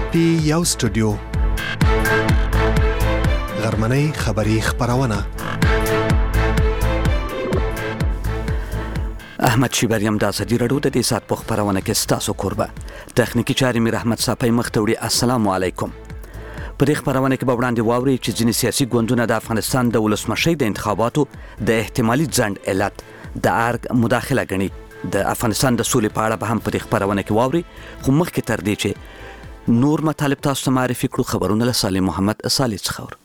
پی یو سټوډیو غرمنۍ خبری خبرونه احمد شیبریم د ازادي رادیو د دې سات په خبرونه کې ستاسو قربه تخنیکی چاري میر احمد صافی مختوړي. السلام علیکم. په دې خبرونه کې به وړاندې واوري چې ځینې سیاسي ګوندونه د افغانستان د ولسمشۍ د انتخاباتو د احتمالي ځنډ علت د ارګ مداخله غني. د افغانستان د سولې په اړه به هم په دې خبرونه کې واوري، خو مخکې تر دې چې نور مطالب تاسو ته معرفي کړو، خبرونه له سالم محمد صالح څخه اورو.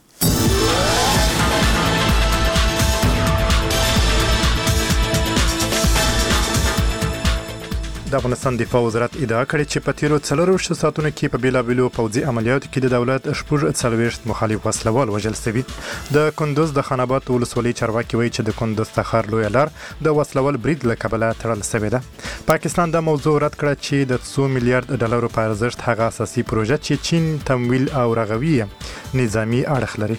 د افغانستان دفاع وزارت ادعا کړې چې په تیرو 24 ساعتونو کې په بیلابیلو پوځي عملیاتو کې د دولت 40 مخالف وسلوال وژل شوي. د کندوز د خان آباد ولسوالۍ چارواکي وایي چې د کندوز تخار لویه لار د وسلوال برید له کبله تړل شوې ده. پاکستان دا موضوع رد کړه چې د 2 میلیارډ ډالرو په ارزښت هغه اساسي پروژه چې چین تمویل او رغوي نظامی اړخ لري.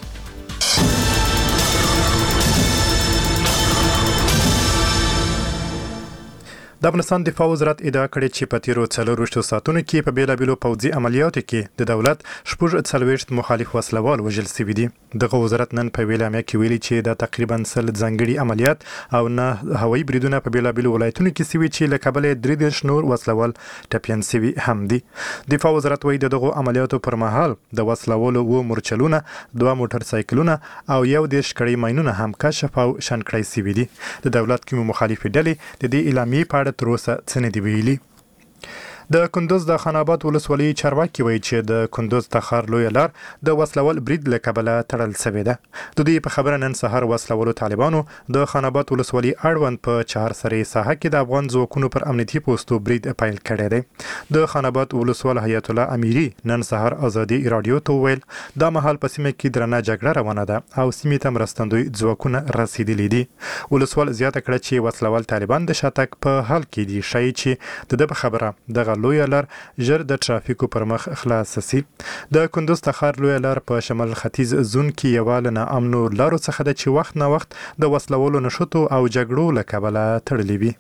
د افغانستان دفاع وزارت ادعا کړې چې په تیرو 24 ساعتونو کې په بیلابیلو پوځي عملیاتو کې د دولت 40 مخالف وسلوال وژل شوي دي. دغه وزارت نن په ویلامیا کې ویلي چې دا تقریبا 100 ځانګړي عملیات او نه هوایي بریدونه په بیلابیلو ولایتونو کې شوي چې له کبله 3 نور وسلوال ټپیان شوي هم دي. دفاع وزارت وایي دغه عملیاتو پر مهال د وسلوالو و مورچلونه 2 موټر سایکلونه او 11 کړي ماینونه هم کشف او شنکړای شوي دي. د دولت کوم مخالفي ډلې د دې اعلامیې په اړه تر اوسه څه نه دی ویلي. د کندوز د خان آباد ولسوالۍ چارواکي وایي چې د کندوز تخار لویه لار د وسلوال برید له کبله تړل شوې ده. د دې په خبره نن سهار وسلوالو طالبانو د خان آباد ولسوالۍ اړوند په چهار سرې ساحه کې د افغان ځواکونو پر امنیتي پوسټو برید پیل کړی دی. د خان آباد ولسوال حیات الله امیری نن سهار ازادي رادیو ته ویل دا مهال په سیمه کې درنه جګړه روانه ده او سیمې ته مرستندوی ځواکونه رسیدلي دي. ولسوال زیاته کړه چې وسلوال طالبان د شاتګ په حال کې دي، شایي چې د خبره دغه لویه لار ژر د ترافیکو پر مخ خلاص شي. د کندوز تخار لویه لار په شمال ختیځ زون کې یو له ناامنو لارو څخه د چې وخت نه وخت د وسلوالو نشوتو او جګړو له کبله تړلې وي.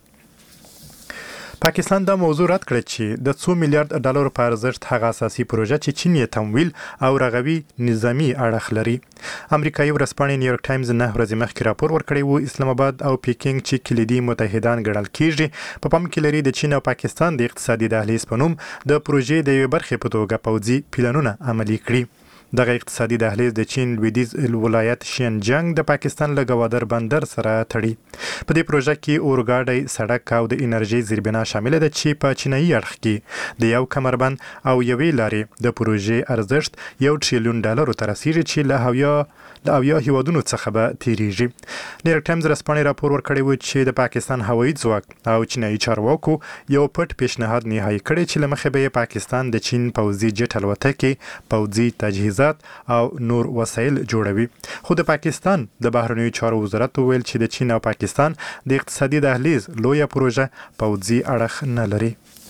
پاکستان دا موضوع رد کړ چې د 2 میلیارډ ډالر په ارزښت هغه اساسي پروژه چې چین یې تمویل او رغوي نظامی اړخ لري. امریکایي ورځپاڼې نیویارک ټایمز 9 ورځې مخکې راپور ورکړی و اسلام آباد او پیکینګ چې کلیدي متحدان ګڼل کیږي په پام کې لري د چین او پاکستان د اقتصادي دهلیز په نوم د پروژې د یوې برخې په توګه پوځي پلانونه عملي کړي. دغه اقتصادي دهلیز د چین لویدیځ ولایت شینجانګ د پاکستان له ګوادر بندر سره تړي. په دې پروژه کې اورګاډي، سړک او د انرژي زیربنا شامل ده چې په چینایي اړخ کې د یو کمربند او یوې لارې د پروژې ارزښت $1 تریلیون ته رسیږي چې له اویا هیوادونو څخه به تیریږي. نیویارک ټایمز رسپانې راپور ورکړی و چې د پاکستان هوایي ځواک او چینایي چارواکو یو پټ پیشنهاد نهایی کړی چې له مخې به پاکستان د چین پوځي جټ الوتکې، پوځي تجهیزات او نور وسایل جوړوي. خو د پاکستان د بهرنیو چارو وزارت ویل چې د چین او پاکستان د اقتصادي دهلیز لویه پروژه پوځي اړخ نه لري.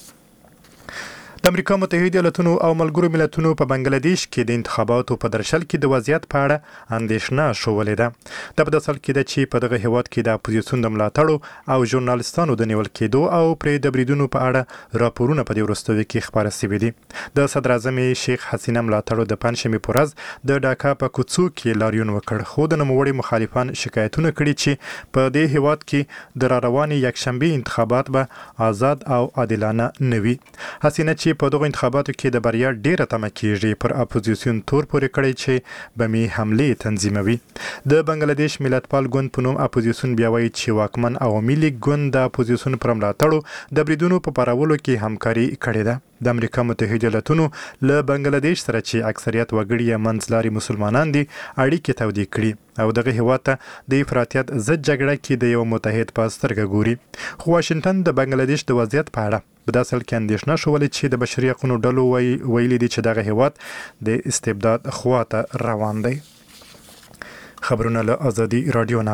د امریکا متحده ایالاتونو او ملګرو ملتونو په بنگلاديش کې د انتخاباتو په درشل کې د وضعیت په اړه اندېښنه شولې ده. د په داسل کې ده چې په دغه هیواد کې د اپوزیسیون د ملاتړو او ژورنالیستانو د نیول کېدو او پرې د بریدونو په اړه راپورونه په دې وروستیو کې خبره شوي دي. د صدر اعظم شیخ حسینه ملاتړو د پنځمې په ورځ د ډاکا په کوڅو کې لاریون وکړ، خو د نوموړي مخالفان شکایتونه کړي چې په دې هیواد کې د راروانې یکشنبه انتخابات به آزاد او عادلانه نه وي. حسینه چې په دغه انتخاباتو کې د بریا ډیره تمه کیږي پر اپوزیسیون تور پورې کړی چې بمي حمله تنظیموي. د بنگلاديش ملتپال ګوند په نوم اپوزیسیون بیا وایي چې واکمن عوامي لیگ ګوند د اپوزیسیون پر ملاتړو د بریدونو په پارولو کې همکاري کړې ده. د امریکا متحده ایالاتونو له بنگلاديش سره چې اکثریت وګړي منځلاري مسلمانان دي اړیکې تودې کړي او دغه هیواد ته د افراطیت ضد جګړه کې د یو متحد په سترګه ګوري. خو واشنگټن د بنگلاديش د وضعیت په اړه په داسل کې اندېښنه شولې چې د بشري حقوقو ډلو ویلي دي چې دغه هیواد د استبداد خواته روان دی. خبرونه له ازادي رادیو ناوري.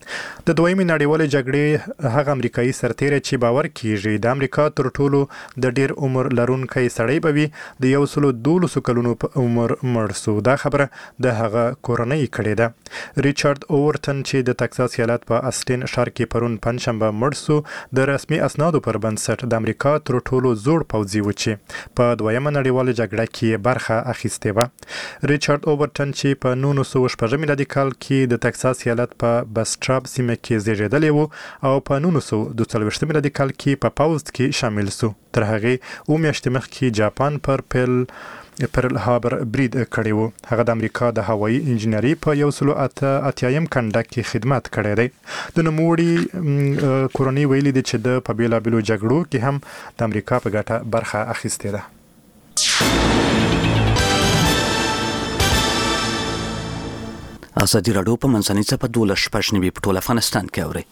د دویمې نړیوالې جګړې هغه امریکایي سرتیری چې باور کیږي د امریکا تر ټولو د ډیر عمر لرونکی سړی به وي د 112 کلونو په عمر مړ شو. دا خبره د هغه کورنۍ کړې ده. ریچارډ اورټن چې د تکساس ایالت په اسټین ښار کې پرون پنځشنبه مړ شو د رسمي اسنادو پر بنسټ د امریکا تر ټولو زوړ پوځي و چې په دویمه نړیواله جګړه کې برخه اخیستې وه. ریچارډ اورټن چې په 1906 میلادي کال کې د تکساس ایالت په بسټراب سیمه کې زیږیدلی و او په 1942 میلادي کال کې په پوځ کې شامل شو. تر هغې 2 میاشتې مخکې جاپان پر پرل هاربر برید کړی و. هغه د امریکا د هوایي انجنیري په 188م کنډک کې خدمت کړی دی. د نوموړي کورنۍ ویلي دي چې د په بیلابیلو جګړو کې هم د امریکا په ګټه برخه اخیستې ده. ازادي راډیو په منځنۍ څپه 12 په ټول افغانستان کې اوري.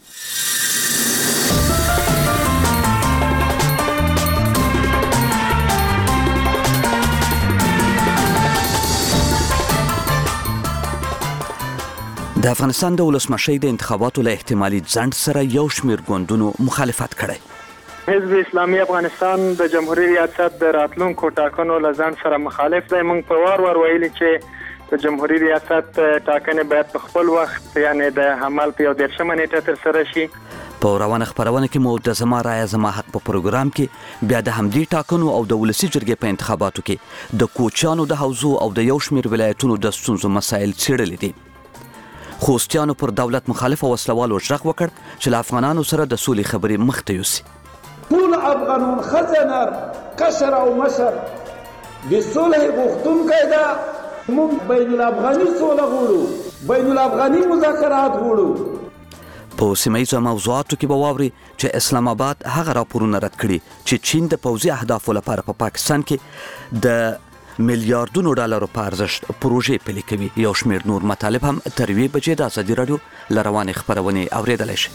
د افغانستان د ولسمشۍ د انتخاباتو له احتمالي ځنډ سره یو شمېر ګوندونو مخالفت کړی. حزب اسلامي افغانستان د جمهوریت ریاست د راتلونکو ټاکنو له ځنډ سره مخالف دی. موږ په وار ویلي چې د جمهوریت ریاست ټاکنې باید په خپل وخت یعنی د حمل په 13مه نیټه تر سره شي. په روانه خبرونه کې مو د زما رایه زما حق په پروګرام کې بیا د همدې ټاکنو او د ولسي جرګې په انتخاباتو کې د کوچیانو د حوزو او د یو شمېر ولایتونو د ستونزو مسایل څېړلي دي. خوستیانو پر دولت مخالف او وسلوالو غږ وکړ چې له افغانانو سره د سولې خبرې مخ ته یوسي. ټول افغانان خزنر کشر او مشر د صلح غوښتونکي ده. موږ بین الافغاني سوله غواړو، بین الافغاني مذاکرات غواړو. په سیمه‌ییزو موضوعاتو کې به واوري چې اسلام آباد هغه راپورونه رد کړي چې چین د پوځي اهدافو لپاره په پاکستان کې د میلیارډونو ډالرو په ارزښت پروژې پلي کوي. یو شمېر نور مطالب هم تر 2 بجې د ازادي راډیو له روانې خپرونې اورېدلی شي.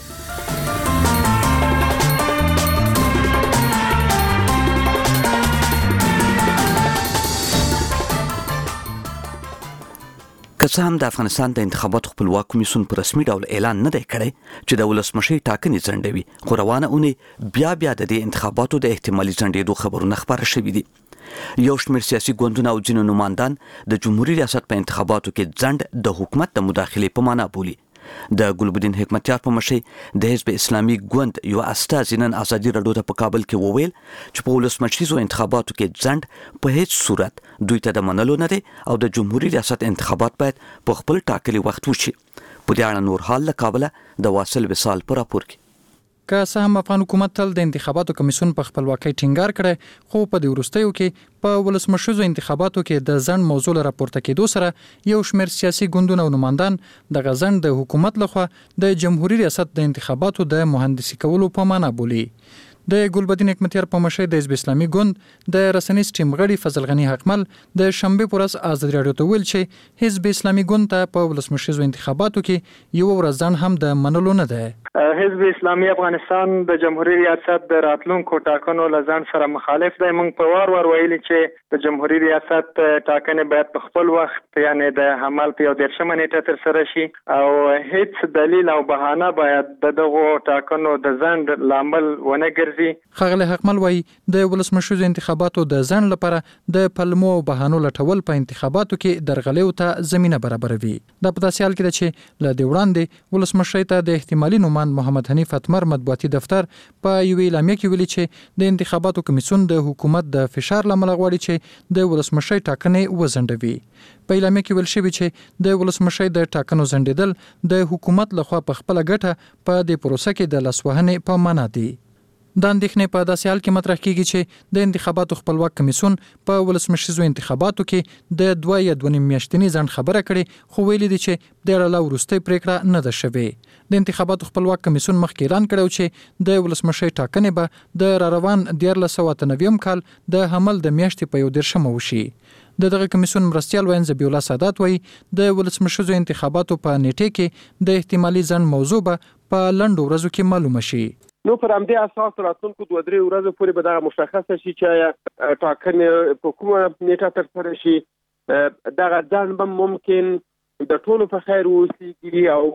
که څه هم د افغانستان د انتخاباتو خپلواک کمیسیون په رسمي ډول اعلان نه دی کړی چې د ولسمشۍ ټاکنې ځنډوي، خو روانه اونۍ بیا د دې انتخاباتو د احتمالي ځنډېدو خبرونه خپاره شوي دي. یو شمېر سیاسي ګوندونه او ځینو نمایندان د جمهوریت ریاست په انتخاباتو کې ځنډ د حکومت د مداخلې په معنا بولي. د ګلبدین حکمتیار په مشرۍ د حزب اسلامي ګوند یو استازي نن ازادي راډیو ته په کابل کې وویل چې په ولسمشریزو انتخاباتو کې ځنډ په هیڅ صورت دوی ته د منلو نه دی او د جمهوریت ریاست انتخابات باید په خپل ټاکلي وخت وشي. په دې اړه نور حال له کابله د واصل وصال په راپور کې. که څه هم افغان حکومت تل د انتخاباتو کمیسیون په خپلواکۍ ټینګار کړی، خو په دې وروستیو کې په ولسمشریزو انتخاباتو کې د ځنډ موضوع راپورته کېدو سره یو شمېر سیاسي ګوندونه او نمایندان د ځنډ د حکومت لخوا د جمهوریت ریاست د انتخاباتو د مهندسي کولو په معنا بولي. د ګلبدین حکمتیار په مشرۍ د حزب اسلامي ګوند د رسنیز ټیم غړي فضل غنی حقمل د شنبه پر ورځ ازادي راډیو ته ویل چې حزب اسلامي ګوند ته په ولسمشریزو انتخاباتو کې یو ورځ ځنډ هم د منلو نه ده. حزب اسلامي افغانستان د جمهوریت ریاست د راتلونکو ټاکنو له ځنډ سره مخالف دی. موږ په وار ویلي چې د جمهوریت ریاست ټاکنې باید په خپل وخت یعنی د حمل په 13مه نیټه تر سره شي او هیڅ دلیل او بهانه باید دغه ټاکنو د ځنډ لامل ونه ګرځي. ښاغلی حقمل وایي د ولسمشریزو انتخاباتو د ځنډ لپاره د پلمو او بهانو لټول په انتخاباتو کې درغلیو ته زمینه برابروي. دا په داسې حال کې ده چې له دې وړاندې ولسمشرۍ ته د احتمالي نوماند محمد حنیف اتمر مطبوعاتي دفتر په یوې اعلامیه کې ویلي چې د انتخاباتو کمیسیون د حکومت د فشار له امله غواړي چې د ولسمشرۍ ټاکنې وځنډوي. په اعلامیه کې ویل شوي چې د ولسمشرۍ د ټاکنو ځنډېدل د حکومت لخوا په خپله ګټه په دې پروسه کې د لاسوهنې په معنا دي. دا اندېښنې په داسې حال کې مطرح کېږي چې د انتخاباتو خپلواک کمیسیون په ولسمشریزو انتخاباتو کې د 2 یا 2.5 میاشتني ځنډ خبره کړې، خو ویلي دي چې د اړه وروستۍ پریکړه نه ده شوې. د انتخاباتو خپلواک کمیسیون مخکې اعلان کړی چې د ولسمشرۍ ټاکنې به د راروان 1998 کال د حمل د میاشتې په 11مه وشي. دغه کمیسیون مرستیال وین ذبیح الله سادات وایي د ولسمشریزو انتخاباتو په نیټه کې د احتمالي ځنډ موضوع به په لنډو ورځو کې معلومه شي. نو پر همدې اساس راتلونکو 2-3 ورځې پورې به دا مشخصه شي چې ټاکنې په کومه نیټه تر سره شي. دغه ځنډ به ممکن د ټولو په خیر واوسي او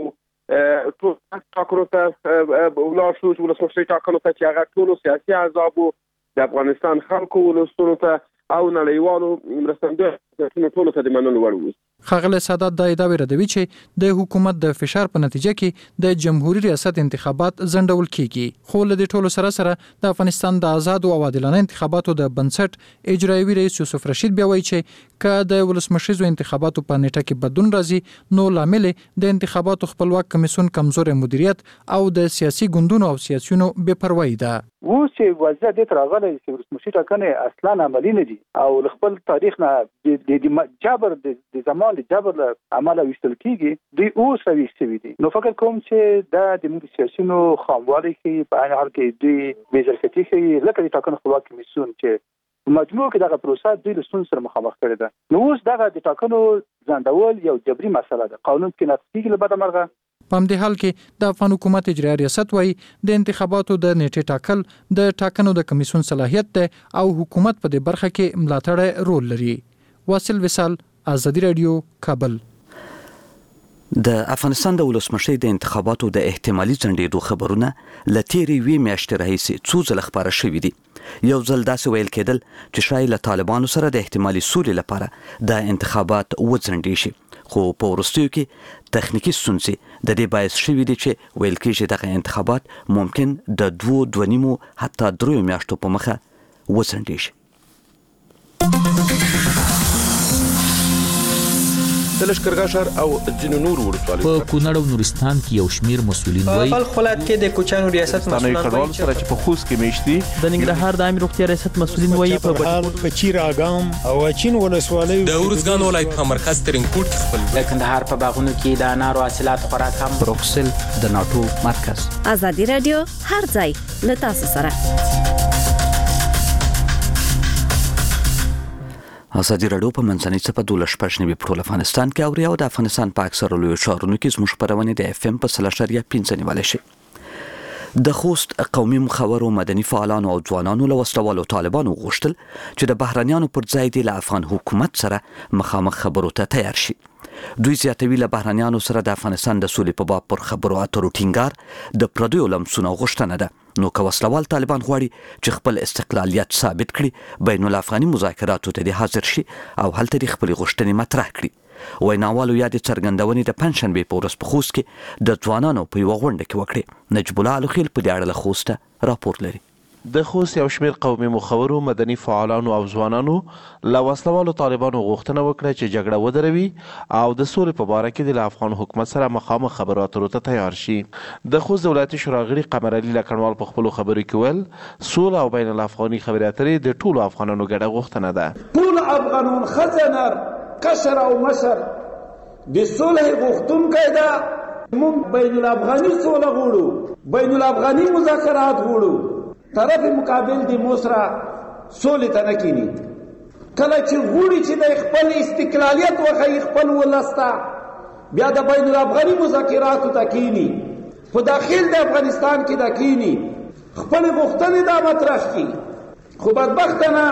ټول ټاکنو ته ولاړ شو چې ولسمشري ټاکنو ته چې هغه ټولو سیاسي احزابو د افغانستان خلکو ولسونو ته او نړیوالو مرستندویانو ټولو ته د منلو وړ وو. ښاغلی سادات دا ادعا ردوي چې د حکومت د فشار په نتیجه کې د جمهوریت ریاست انتخابات ځنډول کیږي. خو له دې ټولو سره د افغانستان د آزاد او عادلانه انتخاباتو د بنسټ اجرایوي رئیس یوسف رشید بیا وایي چې که د ولسمشریزو انتخاباتو په نیټه کې بدلون راځي نو لامل د انتخاباتو خپلواک کمیسیون کمزوري مدیریت او د سیاسي ګوندونو او سیاسيونو بې پروایي ده. و چې وضعیت دې راغلی چې ولسمشري ټاکنې اصلا عملي نه دي او خپل تاریخ نه د جبر د زمان د جبر له عمله ویستل کیږي دوی اوس راویستي دي. نو فکر کوم چې دا د موږ سیاسيونو خاموالي کې په هر حال کې دوی بېزرفتي کې لکه د ټاکنو خپلواک کمیسیون چې مجموع کې دغه پروسه دوی له ستونزو سره مخامخ کړي ده. نو اوس دغه د ټاکنو ځنډول یو جبري مسله ده. قانون کې نقض کیږي له بده مرغه. په همدې حال کې د افغان حکومت اجرایي ریاست وایي د انتخاباتو د نیټې ټاکل د ټاکنو د کمیسیون صلاحیت ده او حکومت په دې برخه کې ملاتړ رول لري. واصل وصال، آزادی رادیو، کابل. د افغانستان د ولسمشرۍ د انتخاباتو د احتمالي ځنډېدو خبرونه له تېرې یوې میاشتې راهیسې څو ځله خپاره شوي دي. یو ځل داسې ویل کېدل چې شاید له طالبانو سره د احتمالي سولې لپاره د انتخابات وځنډې شي، خو په وروستیو کې تخنیکی ستونزې د دې باعث شوي دي چې ویل کېږي دغه انتخابات ممکن د 2.5 حتی 3 میاشتو په مخه وځنډې شي. د لشکرګاه ښار او ځینو نورو ولسوالیو په کونړ او نورستان کې یو شمیر مسؤلین وایي په خپل کې د کوچانو ریاست مسؤلین وایي چې په خوست کې میشتي د ننګرهار د عامه روغتیا ریاست مسؤلین وایي په چیر اګام او چین ولسوالیو د ورزګان ولایت په مرکز ترینکوټ خپل د کندهار په باغونو کې د انارو حاصلات خوراک هم بروکسل د ناتو مرکز. آزادی رادیو هر ځای له تاسو سره. آزادی رادیو په منځنۍ څپه 12.9 په افغانستان کې اوري او د افغانستان په اکثره لویو ښارونو کې زموږ خپرونې د FM په 3.5 نیولای شي. د خوست قومي مخورو مدني فعالانو او ځوانانو له وسلوالو طالبانو غوښتل چې د بهرانيانو پر ځای د افغان حکومت سره مخامخ خبرو ته تیار شي. دوی زیاتوي له بهرانيانو سره د افغانستان د سولې په باب پر خبرو اترو ټینګار د پردیو لمسونو غوښتنه ده. نو که وسلوال طالبان غواړي چې خپل استقلالیت ثابت کړي بین الافغاني مذاکراتو ته حاضر شي او هلته د خپل غوښتنې مطرح کړي. ویناوالو یا د څرګندونې د پنځشنبې په ورځ په خوست کې د ځوانانو په یوه غونډه کې وکړې. نجیب الله الخیل په دې اړه له خوسته راپور لري. د خوست یو شمیر قومي مخورو مدني فعالانو او ځوانانو له وسلوالو طالبانو غوښتنه وکړه چې جګړه ودروي او د سولې په باره کې د افغان حکومت سره مخامخ خبرو اترو ته تیار شي. د خوست د ولایتي شورا غړي قمر علي لکنوال په خپلو خبرو کې ویل سوله او بین الافغاني خبرې اترې د ټولو افغانانو ګډه غوښتنه ده. ټول افغانان ښځه نر کشر او مشر د سولې غوښتونکی ده. موږ بین الافغاني سوله غواړو، بین الافغاني مذاکرات غواړو. طرف مقابل دی موسرا سولې ته نه کینی. کله چې غوړي چې د خپل استقلالیت وخی خپل ولستا بیا د بین الافغاني مذاکراتو ته کینی، په داخل د افغانستان کې دا کینی خپل غوښتنې دا مطرح کړي. خو بدبختانه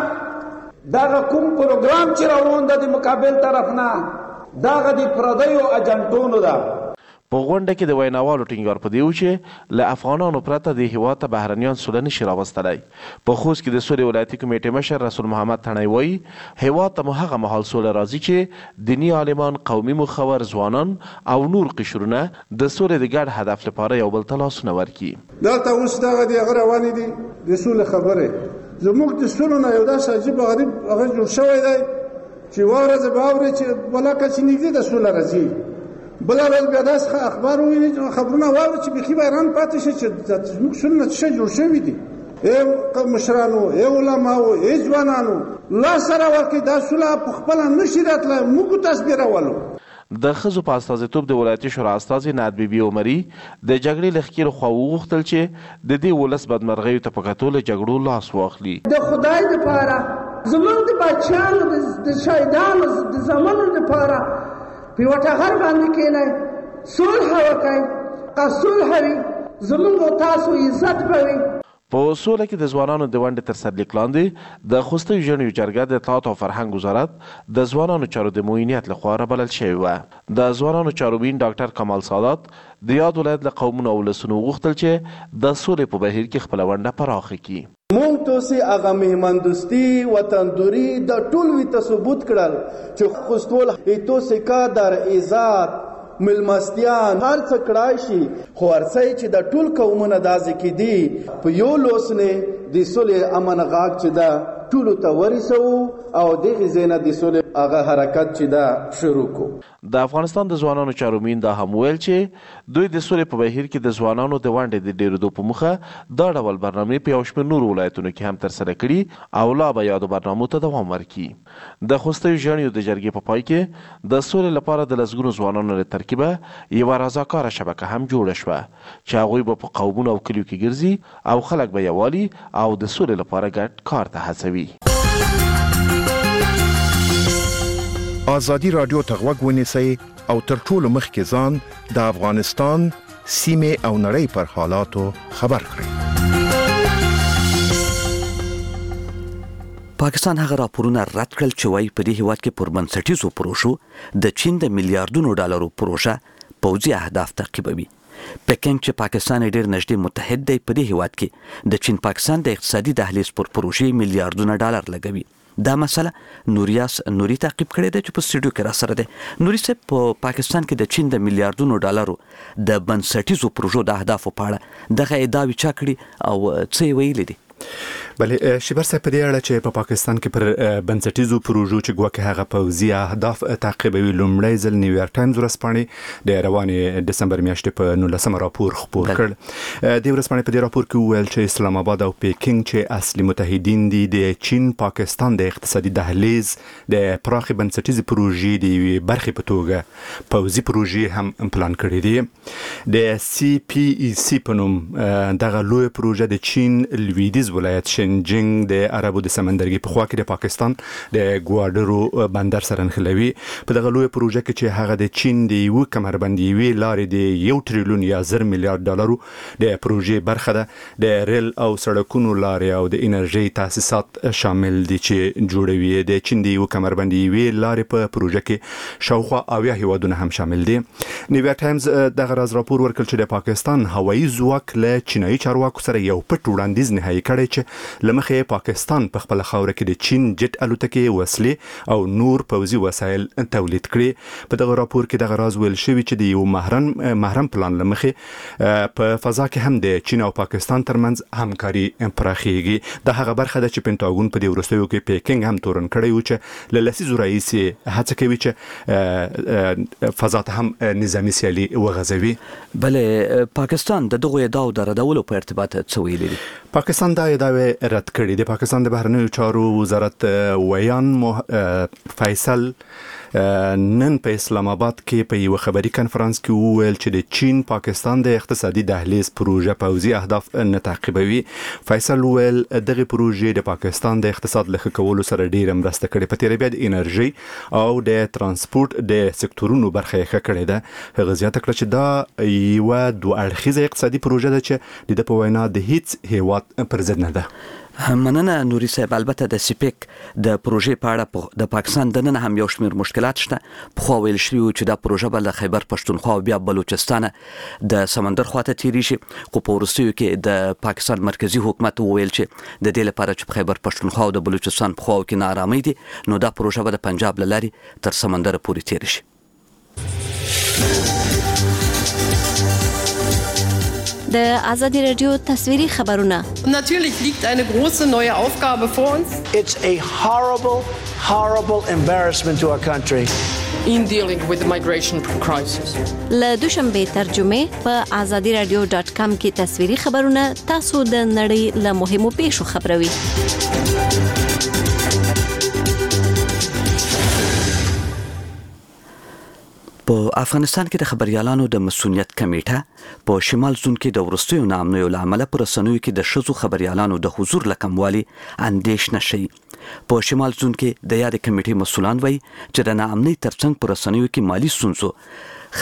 دغه کوم پروګرام چې روان ده د مقابل طرف نه دغه د پردیو اجنټونو ده. په غونډه کې د ویناوالو ټینګار په دی و چې له افغانانو پرته د هیواد ته بهرنیان سوله نشي راوستلی. په خوست کې د سولې ولایتي کمیټې مشر رسول محمد تڼۍ وایي هیواد ته مو هغه مهال سوله راځي چې دیني عالمان، قومي مخور، ځوانان او نور قشرونه د سولې د ګډ هدف لپاره یو بل ته لاسونه ورکړي. دلته اوس دغه د هغه روانې دي د سولې خبرې زموږ د سولو نه یو داسې عجیب غریب هغه جوړ شوی دی چې یوه ورځ به اورې چې بلاکه چې نږدې د سوله راځي، بله ورځ بیا داسې اخبار وویني خبرونه واورو چې بیخي به حیران پاتې شي چې زموږ سولونه څه شی جوړ شوي دي. ای مشرانو، ای علماو، ای ځوانانو لاس سره ورکړئ دا سوله په خپله نشي راتلی، موږ تصویرولو. د ښځو په استازیتوب د ولایتي شورا استازي نعت بیبي عمري د جګړې له ښکېلو خوا وغوښتل چې د دې ولس بدمرغیو ته په کتو له جګړو لاس واخلي. د خدای دپاره زموږ د بچیانو د شهیدانو د زامنو دپاره په یوه ټغر باندې کښېنئ، صلح وکئ. که صلح وي زموږ او تاسو عزت به وي. په سوله کې د ځوانانو د ونډې تر سرلیک لاندې د خوستي ژڼیو جرګه د اطلاعات او فرهنګ وزارت د ځوانانو چارو د معاونیت لخوا رابلل شوې وه. د ځوانانو چارواین ډاکټر کمال سادات د یاد ولایت له قومونو او ولسونو وغوښتل چې د سولې په بهیر کې خپله ونډه پراخه کړي. مونږ توسي هغه مهماندوستي وطندوري د ټول وی ثبوت کړل چې خوستول ایتوسي کا در عزت ملمستیان هر څه کړای شي خو ارڅي چې د ټول قومونو دازې کې دي په یو لوسنه د سولې امن غاک چې دا ټول ته ورسو او دغه زینه د سولې هغه حرکت چې دا شروع کو. د افغانستان د ځوانانو چارواین دا هم ویل چې دوی د سولې په بهیر کې د ځوانانو د ونډې د ډیرېدو په موخه دا ډول برنامې په یو شمېر نورو ولایتونو کې هم ترسره کړي او لا به یادو برنامو ته دوام ورکړي. د خوستیو ژڼیو د جرګې په پای کې د سولې لپاره د لسګونو ځوانانو له ترکیبه یوه رضاکاره شبکه هم جوړه شوه چې هغوی به په قومونو او کلیو کې ګرځي او خلک به یووالي او د سولې لپاره ګډ کار ته هڅوي. ازادي رادیو ته غوږ ونیسئ او تر ټولو مخکې ځان د افغانستان سیمې او نړۍ پر حالاتو خبر کړئ. پاکستان هغه راپورونه رد کړل چې وایي په دې هیواد کې پر بنسټیزو پروژو د چین د میلیارډونو ډالرو پروژه پوځي اهداف تعقیبوي. پکینګ چې پاکستان ډېر نږدې متحد دی په دې هیواد کې د چین پاکستان د اقتصادي دهلیز پر پروژې میلیارډونه ډالر لګوي. دا مسله نوري تعقیب کړی دی چې په سټوډیو کې را سره دی. نوري صاحب په پاکستان کې د چین د میلیارډونو ډالرو د بنسټیزو پروژو د اهدافو په اړه دغه ادعاوې چا کړي او څه یې ویلي دي؟ بلې شیبر صاحب په دې اړه چې په پاکستان کې پر بنسټیزو پروژو چې ګواکې هغه پوځي اهداف تعقیبوي لومړی ځل نیویارک ټایمز ورځپاڼې د روانې دسمبر میاشتې په 19 راپور خپور کړ. د ورځپاڼې په دې راپور کې وویل چې اسلام آباد او پیکینګ چې اصلي متحدین دي د چین پاکستان د اقتصادي دهلیز د پراخې بنسټیزي پروژې د یوې برخې په توګه پوځي پروژې هم پلان کړي دي. د سی پی ای سی په نوم دغه لوی پروژه د چین لویدیځ ولایت شنجنګ د عربو د سمندرګي په خوا کې د پاکستان د ګواډرو بندر سره نښلوي. په دغه لوی پروژه کې چې هغه د چین د یو کمربندي وی لارې د 1 ټریلیون یا 0 میلیارډ ډالرو د پروژې برخه ده. د ریل او سړکونو لارې او د انرژي تاسیسات شامل دي چې جوړوي. د چین د یو کمربندي وی لارې په پروژه کې شاوخوا 80 هیوادونه هم شامل دي. نیویارک ټایمز دغه راز راپور ورکړ چې د پاکستان هوایي ځواک له چینایي چارواکو سره یو پټ وړاندیز نهایی کړی چې لمخې پاکستان په خپل خاوره کې د چین جټ الوتکې وسلې او نور پوځي وسایل تولید کړي. په دغه راپور کې دغه راز ویل شوی چې د یو محرم پلان لمخې په فضا کې هم د چین او پاکستان ترمنځ همکاري پراخیږي. د هغه برخه ده چې پینټاګون په دې وروستیو کې پیکینګ هم تورن کړی و چې له لسیزو راهیسې هڅه کوي چې فضا ته هم نظامي سیالي وغځوي. بلې پاکستان د دغه ادعاو د ردولو په ارتباط څه ویلي دي؟ پاکستان دا ادعاوې رد کړي دي. پاکستان د بهرنیو چارو وزارت ویان فیصل نن په اسلام آباد کې په یو خبري کانفرنس کې وویل چې د چین پاکستان د اقتصادي دهلیز پروژه پوځي اهداف نه تعقیبوي. فیصل وویل دغه پروژې د پاکستان د اقتصاد له ښه کولو سره ډیره مرسته کړې. په تیر بیا د انرژي او د ترانسپورت د سکتورونو برخه یې ښه کړې ده. هغه زیاته کړه چې دا یوه دوه اړخیزه اقتصادي پروژه ده چې د په وینا د هیڅ هیواد پر ضد نه ده. مننه نوري صاحب. البته د سپیک د پروژې په اړه د پاکستان د نن هم یو شمېر مشکلات شته. پخوا ویل شوي چې دا پروژه به له خیبر پښتونخوا او بیا بلوچستان د سمندر خواته تیری شي، خو په وروستیو کې د پاکستان مرکزی حکومت وویل چې د دې لپاره چې په خیبر پښتونخوا او د بلوچستان په خواو کې ناارامي دي نو دا پروژه به د پنجاب له لارې تر سمندر پورې تیری شي. د ازادي رادیو تصویري خبرونه. Natürlich liegt eine große neue Aufgabe vor uns. It's a horrible embarrassment to our country. In dealing with the migration crisis. له دوشنبه ترجمه په azadiradio.com کې تصویري خبرونه تاسو د نړۍ له مهمو پیښو خبروي. په افغانستان کې د خبريالانو د مسؤلیت کمیټه په شمال زون کې د ورستیو نامنوي لامل پر رسنیو کې د شذو خبريالانو د حضور لکموالي اندیشنه شي. په شمال زون کې د یاد کمیټې مسؤلان وایي چې د ناامنۍ ترڅنګ پر رسنیو کې مالی ستونزو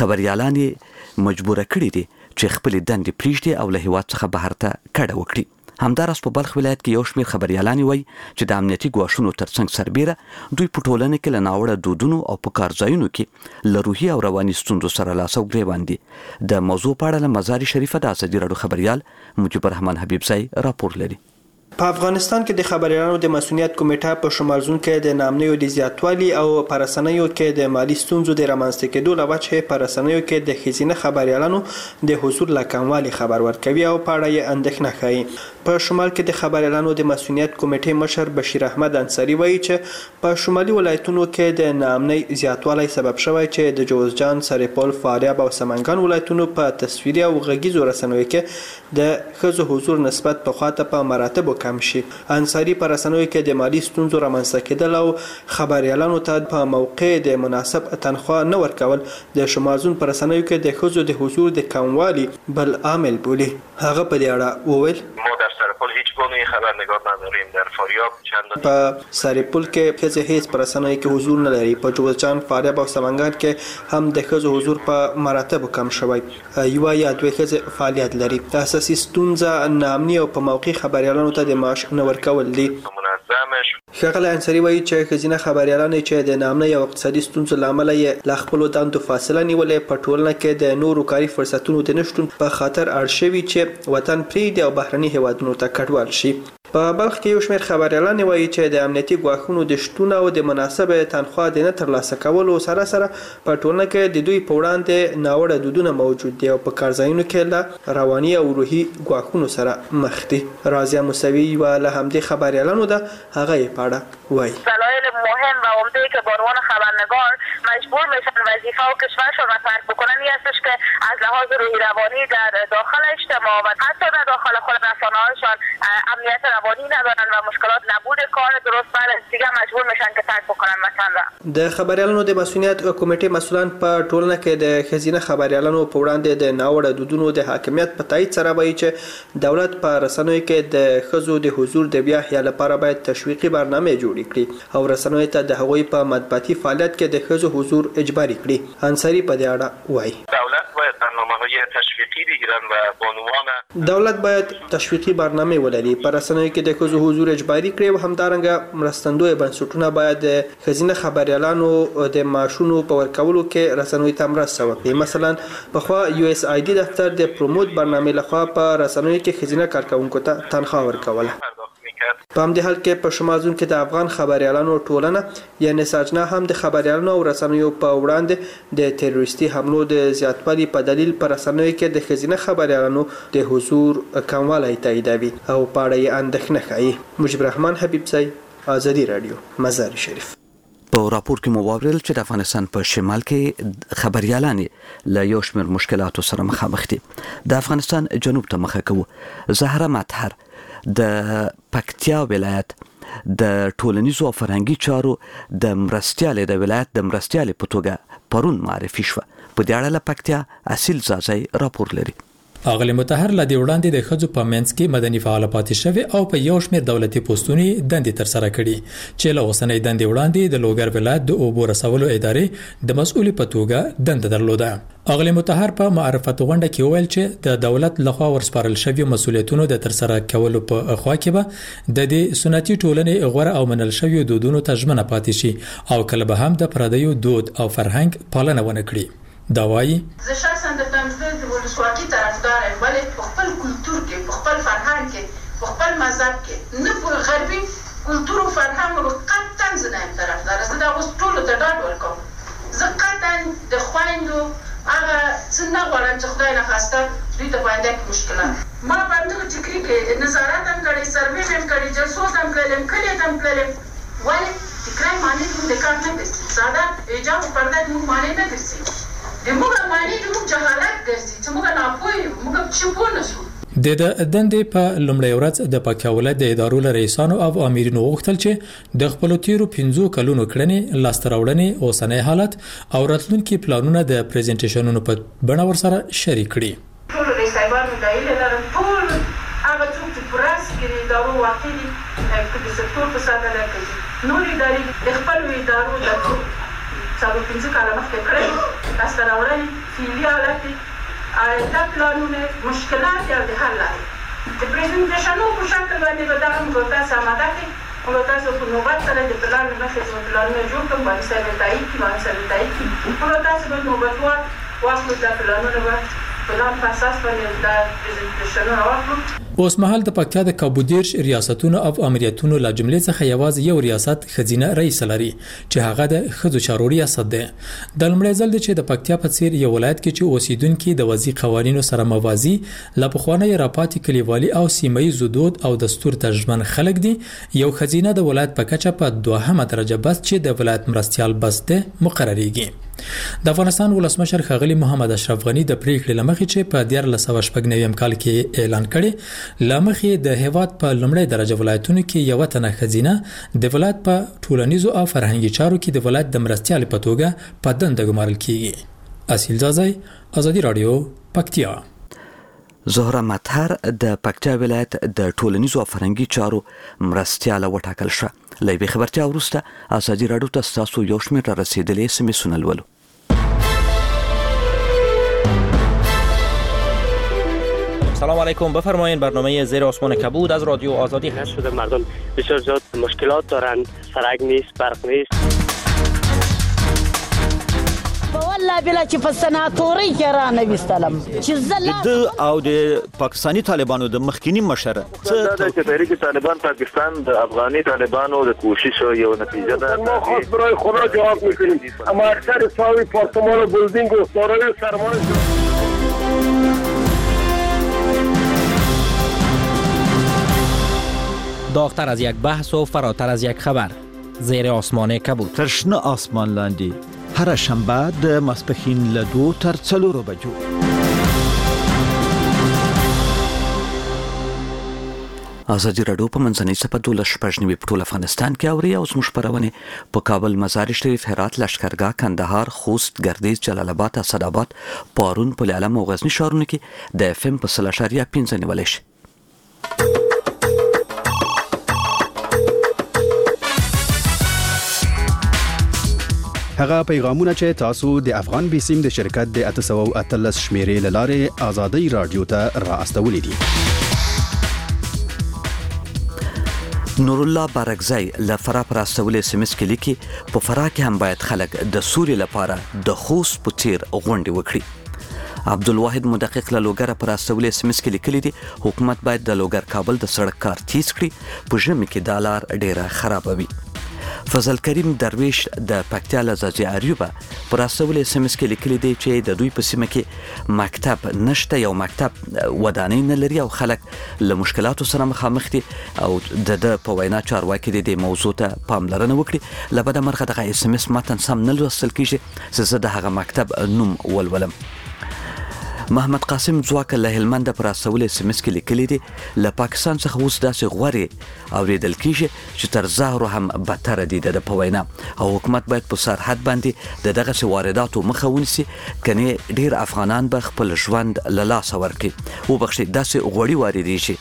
خبريالان مجبور کړي دي چې خپل دندې پریږدي او له هیواد څخه بهر ته کډه وکړي. همداراز په بلخ ولایت کې یو شمېر خبريالان وایي چې د امنیتي ګواښونو ترڅنګ سربېره دوی په ټولنه کې له ناوړه دودونو او په کارځایونو کې له روحي او رواني ستونزو سره لاس او ګریوان دي. د موضوع په اړه له مزار شریفه د ازادي راډیو خبريال مجيب الرحمن حبیبزی راپور لري. په افغانستان کې د خبريالانو د مسؤلیت کمیټه په شمالزون کې د نامنیو د زیاتوالي او پرسنیو کې د مالی ستونزو د رامنځته کېدو له وجې پرسنیو کې د ښځینه خبريالانو د حضور له کموالي خبر ورکوي او په اړه یې اندېښنه ښیي. په شمال کې د خبريالانو د مسؤلیت کمیټې مشر بشیر احمد انصاري وایي چې په شمالي ولایتونو کې د نامنۍ زیاتوالی سبب شوی چې د جوزجان، سرپل، فاریاب او سمنګان ولایتونو په تصویري او غږیزو رسنیو کې د ښځو حضور نسبت پخوا ته په مراتبو کم شي. انصاري په رسنیو کې د مالی ستونزو رامنځته کېدل او خبريالانو ته په موقع د مناسب تنخواه نه ورکول د شمالزون په رسنیو کې د ښځو د حضور د کموالي بل عامل بولي. هغه په دې اړه وویل خبرنگار نداریم. در فاریاب چند په سرپل کې ښځې هیڅ په رسنیو کې حضور نه لري. په جوزجان، فاریاب او سمنګان کې هم د ښځو حضور په مراتبو کم شوی. یوه یا دوه ښځې فعالیت لري. اساسي ستونزه ناامني او په موقع خبريالانو ته د معاش نه ورکول دي. ښاغلی انصاري وایي چې ښځینه خبريالان چې د ناامنۍ او اقتصادي ستونزو له امله یې له خپلو دندو فاصله نیولې په ټولنه کې د نورو کاري فرصتونو د نشتون په خاطر اړ شوي چې وطن پرېږدي او بهرني هیوادونو ته کډوال شي. په بلخ کې یو شمېر خبريالان وایي چې د امنیتي ګواښونو د شتون او د مناسب تنخواه د نه ترلاسه کولو سره سره په ټولنه کې د دوی په وړاندې ناوړه دودونه موجود دي او په کارځایونو کې له رواني او روحي ګواښونو سره مخ دي. رازیه موسوي یوه له همدې خبريالانو ده. هغه یې په اړه وایي دلایل مهم و عمده که به عنوان خبرنگار مجبور میشن وظیفه و کشورشون را ترک بکنن این هستش که از لحاظ روحی روانی در داخل اجتماع و حتی در داخل خود رسانه‌هاشان امنیت روانی ندارن و مشکلات نبود کار درست بعد دیگه مجبور میشن که ترک بکنن وطن را. د خبريالانو د مسؤلیت کمیټې مسولان په ټولنه کې د ښځینه خبريالانو په وړاندې د ناوړه دودونو د حاکمیت په تایید سره وایي چې دولت په رسنیو کې د ښځو د حضور د بیا احیا لپاره باید تشویقي برنامه جوړې کړي او رسنیو ته د هغوی په مطبوعاتي فعالیت کې د ښځو حضور اجباري کړي. انصاري په دې اړه وایي دولت باید برنامه‌های تشویقی بگیرن و بانوان دولت باید تشویقي برنامه ولري. په رسنیو کې د ښځو حضور اجباري کړي او همدارنګه مرستندوی بنسټونه باید د ښځینه خبريالانو د معاشونو په ورکولو کې رسنیو ته مرسته وکړي. مثلا پخوا USAID دفتر د پروموت برنامه لخوا په رسنیو کې ښځینه کارکونکو ته تنخواه ورکوله. په همدې حال کې په شمالزون کې د افغان خبريالانو ټولنه یعنی ساجنا هم د خبريالانو او رسنیو په وړاندې د تروریستي حملو د زیاتوالي په دلیل پر رسنیو کې د ښځینه خبريالانو د حضور کموالی تاییدوي او په اړه یې اندېښنه ښیي. مجيب الرحمن حبیبزی، ازادي راډیو، مزار شریف. په راپور کې مو واورل چې د افغانستان په شمال کې خبريالان له یو شمېر مشکلاتو سره مخامخ دي. د افغانستان جنوب ته مخه کوو. زهره مطهر د پکتیا ولایت د ټولنیزو او فرهنګي چارو د مرستیالې د ولایت د مرستیالې په توګه پرون معرفي شوه. په دې اړه له پکتیا اصیل زازی راپور لري. اغلی مطهر له دې وړاندې د ښځو په منځ کې مدني فعاله پاتې شوې او په یو شمېر دولتي پوسټونو دندې ترسره کړي چې له اوسنۍ دندې وړاندې د لوګر ولایت د اوبو رسولو ادارې د مسؤل په توګه دنده درلوده. اغلی مطهر په معرفت غونډه کې وویل چې د دولت لخوا ورسپارل شوی مسؤلیتونو د ترسره کولو په خوا کې به د دې سنتي ټولنې غوړه او منل شوی دودونو ته ژمنه پاتې شي او کله به هم د پردیو دود او فرهنګ پالنه ونه کړي. دا وایي زه شخصا د تنظیم د ولسواکۍ طرفدار یم، ولې په خپل کلتور کې، په خپل فرهنګ کې، په خپل مذهب کې، نه په غربي کلتور او فرهنګ قطعا زه نه یم طرفدار. زه د هغو ټولو ته ډاډ ورکوم. زه قطعا د خویندو هغه څه نه غواړم چې خدای نخواسته دوی ته په آینده کې مشکلات. ما په همدغه ټیکري کې نظارت هم کړی، سروې هم کړی، جلسو هم تللم، کلي ته هم تللم. ولې ټیکری معنی زموږ د کار نه ګرځي. ساده حجاب او پرده زموږ معنی نه ګرځي. موږ معنی زموږ جهالت ګرځي چې موږ ناپوه یو، موږ چې پوه نه شو. د دندې په لومړۍ ورځ د پکتیا ولایت د ادارو له رئیسانو او امرینو غوښتل چې د خپلو تیرو 15 کلونو کړنې، لاسته راوړنې، اوسنی حالت او راتلونکي پلانونه د پریزنټیشنونو په بڼه ورسره شریک کړي. ټول رئیسانو دایله لرم، ټول هغه څوک چې پراس کې د ادارو واقع دي چې د سکتور په ساتنه کوي، نور ادارې د خپلو ادارو د 15 کاله مخکې کړی لاسته راوړنې، فعلي حالت دا پلانونه، مشکلات یا د حل لارې. د پریزنټیشنو په شکل باندې به دغه موږ تاسو آماده کړئ موږ تاسو په نوبت سره د پلان مخې څخه پلانونه جوړ کړو باندې سره تایید موږ تاسو به نوبتوار واخلو د پلانونو به پلان په اساس باندې د پریزنټیشنو راوړو. اوس مهال د پکتیا د کابودیرش ریاستونو او امریتونو له جملې څخه یوازې یو ریاست خزینه رئیس لري چې هغه د ښځو چارو ریاست دی. د لومړي ځل چې د پکتیا په څیر یو ولایت کې چې اوسیدونکو د وضعي قوانینو سره موازي له پخوانۍ راپاتې کلیوالي او سیمه‌ییز دود او دستور ته ژمن خلک دي یو خزینه د ولایت په کچه په 2مه درجه بس چې د ولایت مرستيال بس ته مقرریږي. د افغانستان ولسمشر ښاغلی محمد اشرف غنی د پریکړې لمخې چې په 1999 کال کې اعلان کړي لمخې د هیواد په لومړی درجه ولایتونو کې یو تنه خزینه د ولایت په ټولنیزو او فرهنګي چارو کې د ولایت د مرستيال په توګه په دنده ګمارل کیږي. اصیل زازای، آزادی رادیو، پکتیا. زهره مطهر د پکتیا ولایت د ټولنیزو او فرهنګي چارو مرستيال وټاکل شو. لایبي خبرتیا ورسته آزادی رادیو ته تاسو یو شمېر رسیدلې سمې سنلولو. سلام علیکم، بفرمایید. برنامه زیر آسمان کبود از رادیو آزادی هست. شده مردم بسیار زیاد مشکلات دارند، سرک نیست، برق نیست. والله بلا چې په سناتوري کې را نوستلم چې د او د پاکستانی طالبانو د مخکینی مشر څه د تحریک طالبان پاکستان د افغاني طالبانو د کوشش یو نتیجه ده. ما خود برای خدا جواب میکنیم اما اکثر ساوی پارتمان و بلدینگ و سارای سرمان داغتر از یک بحث و فراتر از یک خبر. زیر آسمان کبود. ترشنه آسمان لاندی هر شنبه د ماسپښین له 2 تر 4 بجو. آزادی رادیو په منځنۍ صفه 12 په ټول افغانستان کې اوري او زموږ خبرونه په کابل، مزار شریف، هرات، لشکرګاه، کندهار، خوست، گردیز، جلال آباد، اسداباد، پارون، پل علم او غزنی ښارونو کې د FM په 0.5 نیولای شي. هغه پیغامونه چې تاسو د افغان بیسیم د شرکت د 813 شمیرې لاره آزادی رادیو ته راستولې دي. نور الله بارکزای لفرا پر استولې سمس کې لیکي په فرا کې هم باید خلک د سوري لپاره د خوست په تیر غونډه وکړي. عبدالواحد مدقق له لوګر پر استولې سمس کې لیکلي دي حکومت باید د لوګر کابل د سړک کار تیز کړي په ژمي کې د لار ډیره خراب وي. فضل کریم درویش د پکتیا لزاجی اریوبه پر استولې سمس کې لیکلي دي چې د دوی په سیمه کې مکتب نشته، یو مکتب ودانۍ نه لري او خلک له مشکلاتو سره مخامخ دي او د په وینا چارواکي د موضوع ته پاملرنه وکړي. لبدا مرغه دغه SMS متن سم نه لوستل کیږي چې زه د هغه مکتب نوم ولولم. محمد قاسم ځواک له هلمند پر استولې سمس کې لیکلي دي له پاکستان څخه اوس داسې غوړي اوریدل کیږي چې تر ظاهر هم بدتر دي د په وینا او حکومت باید په سرحد باندې د دغه وارداتو مخه ونیسي کني ډیر افغانان به خپل ژوند له لاس ورکړي او بخښي داسې غوړي واردي شي.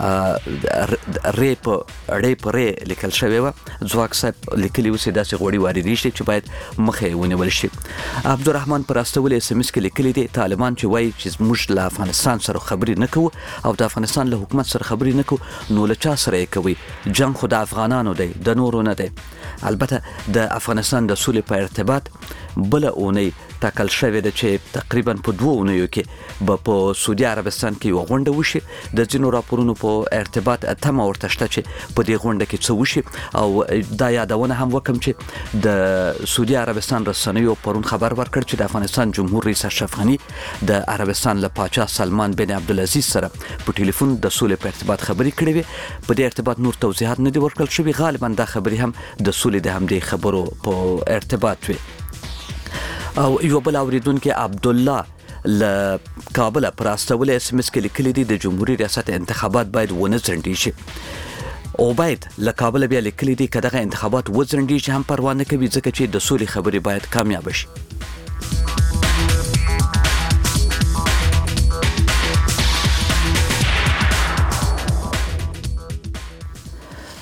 ریپ لیکل شوی و ځواک صاحب لیکلی و چې داسې غوړي واردي شي چې باید مخه ونیول شي. عبدالرحمن پر استولې SMS کې لیکلي دي طالبان چې وایي چې موږ له افغانستان سره خبرې نه کوو او د افغانستان له حکومت سره خبرې نه کوو نو له چا سره یې کوي؟ جنگ خو د افغانانو دی د نورو نه دی. البته د افغانستان د سولې په ارتباط بل اونۍ ټاکل شوې ده چې تقریبا په 2 اونیو کې به په سعودي عربستان کې یو غونډه وشي. د ځینو راپورونو په ارتباط تمه ورته شته چې په دې غونډه کې څه وشي او دا یادونه هم وکم چې د سعودي عربستان رسنیو پرون خبر ورکړ چې د افغانستان جمهور رئیس اشرف غنی د عربستان له پاچا سلمان بن عبدالعزیز سره په ټلیفون د سولې په ارتباط خبرې کړې وي. په دې ارتباط نور توضیحات نه دي ورکړل شوي. غالبا دا خبرې هم د سولې د همدې خبرو په ارتباط وي. او یو بل اوریدونکو عبد الله ل کابل پر استولې SMS کې لیکلي دي د جمهوریت ریاست انتخابات باید ونه ځنډي شي. او باید ل کابل بیا لیکلي دي کداغه انتخابات وځنډي شي هم پروا نه کوي ځکه چې د سولې خبرې باید کامیاب شي.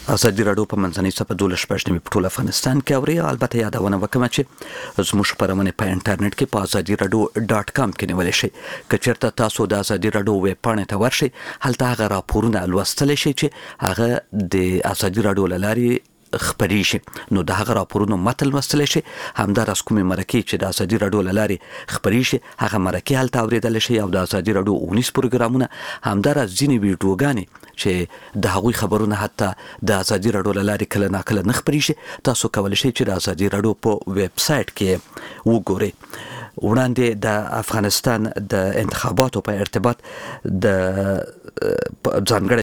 ازادي راډیو په منځنۍ صفحه 12 په ټول افغانستان کې اوري. البته یادونه وکم چې زموږ خبرونه په انټرنیټ کې په azadiradio.com کې نیول شي. کچېرته تاسو د ازادي راډیو ویب پاڼې ته ورشئ، هلته هغه راپورونه لوستلی شئ چې هغه د ازادي راډیو له لارې خبري شي. نو د هغه راپورونو متن لوستلی شي، همداراز کومې مرکې چې د ازادي راډیو له لارې خبري شي هغه مرکې هلته اوریدل شي، او د ازادي راډیو 19 پروګرامونه، همداراز ځینې ویډیوګانې چې د هغوی خبرونه حتی د ازادي راډیو له لارې کله ناکله نه خبري شي، تاسو کولی شئ چې د ازادي راډیو په ویب سایټ کې وګورئ. وړاندې د افغانستان د انتخاباتو په ارتباط د ځانګړي